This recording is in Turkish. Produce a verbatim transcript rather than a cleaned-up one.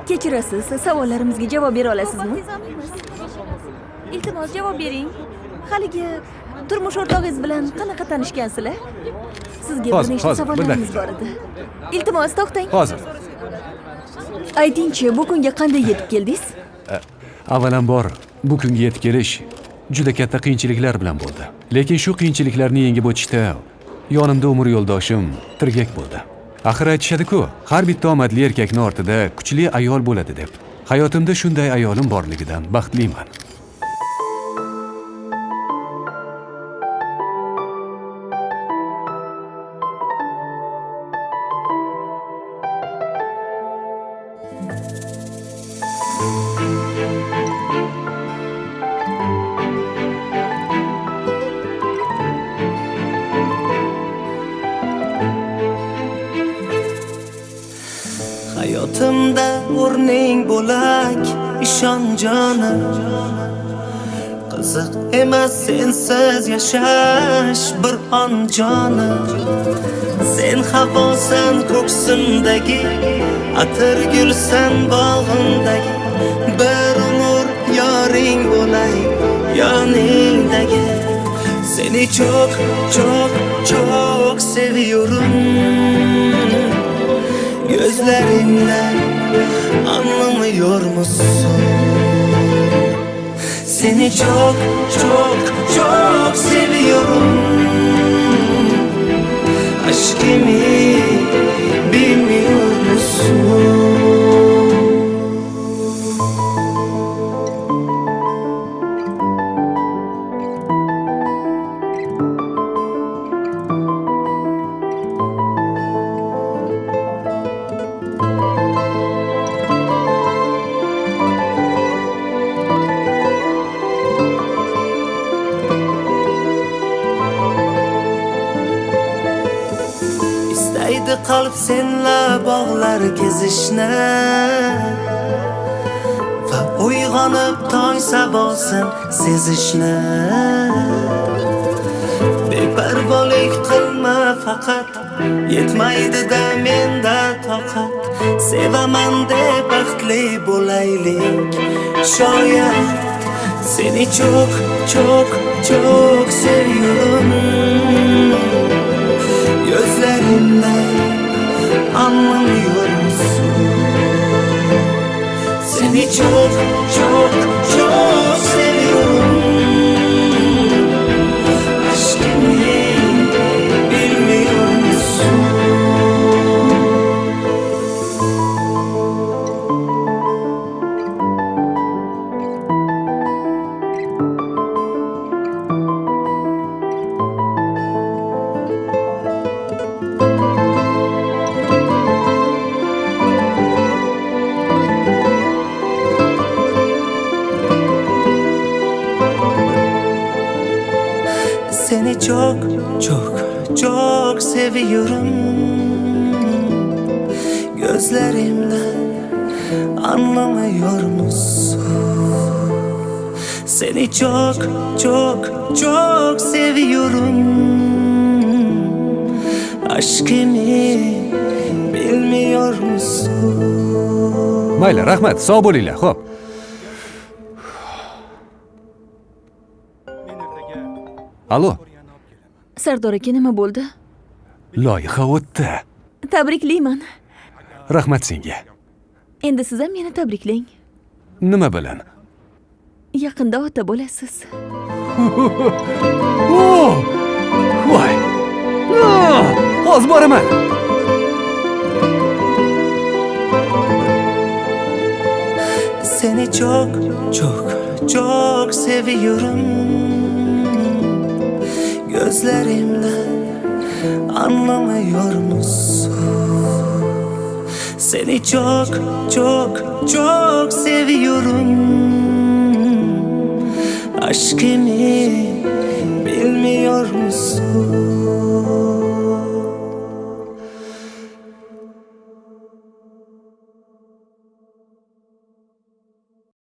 Kechirasiz, savollarimizga javob bera olasizmi? Iltimos, javob bering. Haligi turmush o'rtog'ingiz bilan qanaqa tanishgansizlar? Sizga bir Hozir, nechta hozir, savollarimiz bir bor edi. Iltimos, to'xtang. Hozir. Aytingchi, bu kunga qanday yetib keldingiz? Avvalambor bu kunga yetib kelish juda katta qiyinchiliklar bilan bo'ldi. Lekin shu qiyinchiliklarni yengib o'tishda yonimda umr yo'ldoshim tirgak bo'ldi. Axir aytishadi-ku, har bitta omadli erkakning ortida kuchli ayol bo'ladi deb. Hayotimda shunday ayolim borligidan baxtliman. Hayotimda o'rning bo'lak, ishon jonim. Qiziq emas sensiz yashash bir on jonim. Sen havosan ko'ksimdagi, atir gulsan bog'imdagi. Bir umr yoring bo'lay yoningdagi. Seni çok çok çok seviyorum. Gözlerinden anlamıyor musun? Seni çok çok çok seviyorum. Aşkımı bilmiyor musun? İsteydi kalp senle bağlar gezişne ve uyg'onib tong sabosin sezishne. Beparvolik qilma faqat, yetmaydi da menda toqat. Sevaman deb baxtli bo'laylik shoyat. Seni çok çok çok seviyorum. Gözlerimden anlamıyor musun? Seni çok çok çok seviyorum. Aşkımı bilmiyor musun? Seni çok çok çok seviyorum. Gözlerimden anlamıyor musun? Seni çok çok çok seviyorum. Aşkımı bilmiyor musun? Mayli, rahmat, sog' bo'linglar. Xo'p. Alo, Sardor aka, nima bo'ldi? loyiha o'tdi. Tabriklayman. Rahmat senga. Endi siz ham meni tabriklang. Nima bilan? Yaqinda ota bo'lasiz. Oh! Voy! Ah! Hozir boraman. Seni çok çok çok seviyorum. Gözlerimden anlamıyor musun? Seni çok çok çok seviyorum. Aşkımı bilmiyor musun?